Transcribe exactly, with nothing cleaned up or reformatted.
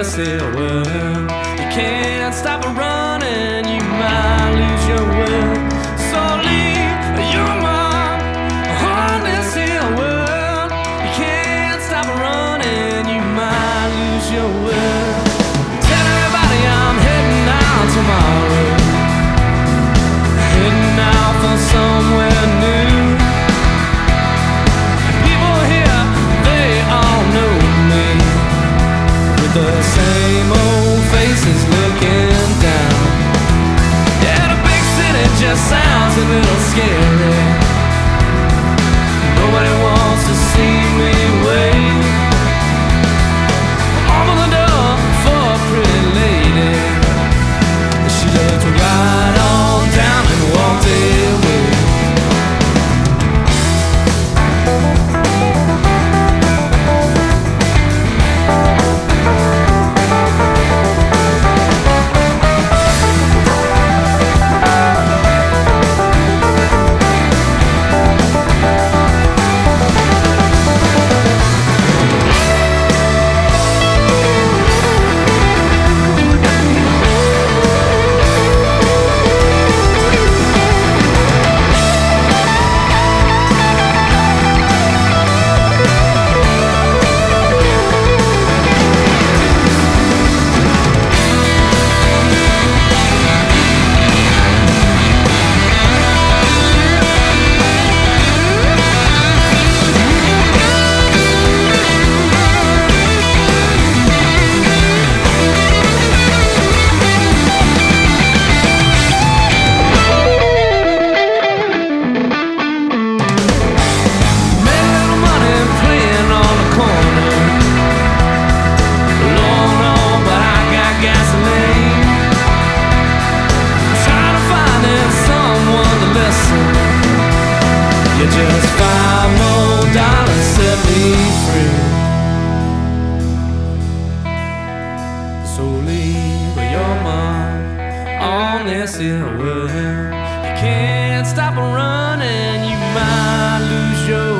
this here world. You can't stop running, you might lose your will. So leave your mark on this here world. You can't stop running, you might lose your will. Tell everybody I'm heading out tomorrow, heading out for somewhere new. People here, they all know me, with the same old faces looking down. Yeah, the big city just sounds a little scary. Nobody wants to see me wait. Open the door for a pretty lady. She looked right on down and walked away. Just five more dollars set me free. So leave your mark on this here world. You can't stop running, you might lose your